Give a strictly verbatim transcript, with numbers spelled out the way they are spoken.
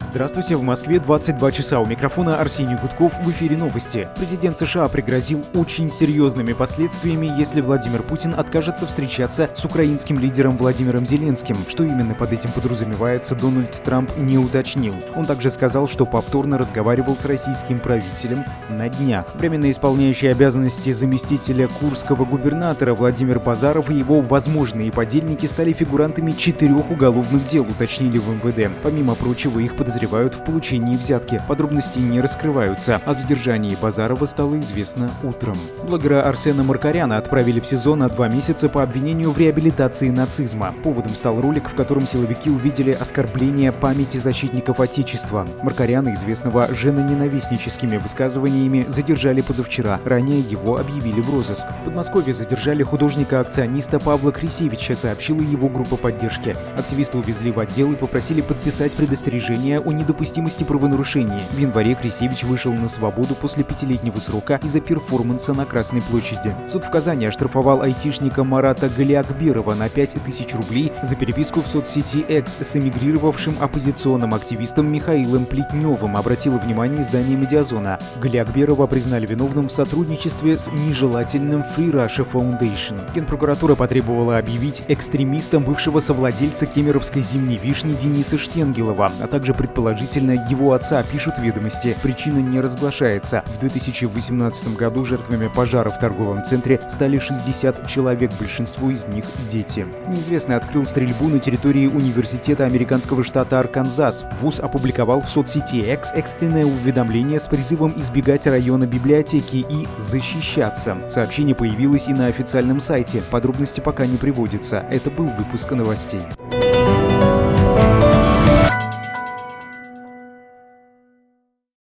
Здравствуйте, в Москве двадцать два часа. У микрофона Арсений Гудков, в эфире новости. Президент США пригрозил очень серьезными последствиями, если Владимир Путин откажется встречаться с украинским лидером Владимиром Зеленским. Что именно под этим подразумевается, Дональд Трамп не уточнил. Он также сказал, что повторно разговаривал с российским правителем на днях. Временно исполняющий обязанности заместителя курского губернатора Владимир Базаров и его возможные подельники стали фигурантами четырех уголовных дел, уточнили в эм вэ дэ. Помимо прочего, их подозревают в получении взятки. Подробности не раскрываются. О задержании Базарова стало известно утром. Блогера Арсена Маркаряна отправили в СИЗО на два месяца по обвинению в реабилитации нацизма. Поводом стал ролик, в котором силовики увидели оскорбление памяти защитников Отечества. Маркаряна, известного женоненавистническими высказываниями, задержали позавчера. Ранее его объявили в розыск. В Подмосковье задержали художника-акциониста Павла Крисевича, сообщила его группа поддержки. Активиста увезли в отдел и попросили подписать предостережение о недопустимости правонарушений. В январе Крисевич вышел на свободу после пятилетнего срока из-за перформанса на Красной площади. Суд в Казани оштрафовал айтишника Марата Галиакберова на пять тысяч рублей за переписку в соцсети X с эмигрировавшим оппозиционным активистом Михаилом Плетневым, обратило внимание издание «Медиазона». Галиакберова признали виновным в сотрудничестве с нежелательным Free Russia Foundation. Генпрокуратура потребовала объявить экстремистом бывшего совладельца кемеровской зимней вишни Дениса Штенгелова, а также предположительно его отца, пишут ведомости. Причина не разглашается. В две тысячи восемнадцатом году жертвами пожара в торговом центре стали шестьдесят человек, большинство из них дети. Неизвестный открыл стрельбу на территории университета американского штата Арканзас. ВУЗ опубликовал в соцсети X экстренное уведомление с призывом избегать района библиотеки и защищаться. Сообщение появилось и на официальном сайте. Подробности пока не приводятся. Это был выпуск новостей.